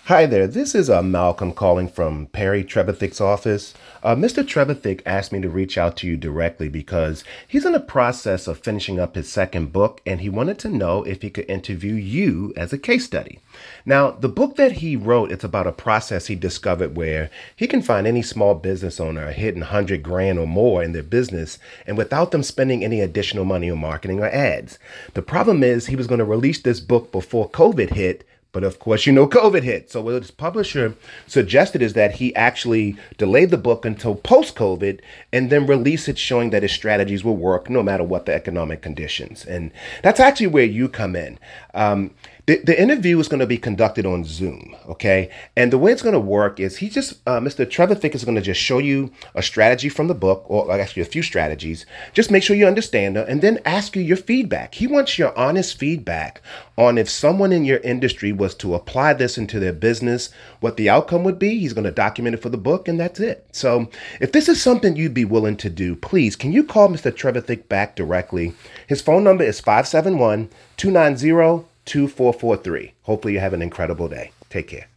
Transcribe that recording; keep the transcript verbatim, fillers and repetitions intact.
Hi there, this is uh, Malcolm calling from Perry Trebethic's office. Uh, Mister Trebethick asked me to reach out to you directly because he's in the process of finishing up his second book and he wanted to know if he could interview you as a case study. Now, the book that he wrote, it's about a process he discovered where he can find any small business owner hitting one hundred grand or more in their business and without them spending any additional money on marketing or ads. The problem is he was going to release this book before COVID hit. But of course, you know, COVID hit. So what his publisher suggested is that he actually delay the book until post-COVID and then release it showing that his strategies will work no matter what the economic conditions. And that's actually where you come in. Um, the, the interview is going to be conducted on Zoom, okay? And the way it's going to work is he just, uh, Mister Trebethick is going to just show you a strategy from the book, or actually a few strategies. Just make sure you understand it and then ask you your feedback. He wants your honest feedback on if someone in your industry was to apply this into their business, what the outcome would be. He's going to document it for the book, and that's it. So if this is something you'd be willing to do, please, can you call Mister Trebethick back directly? His phone number is five seven one, two nine zero, two four four three. Hopefully you have an incredible day. Take care.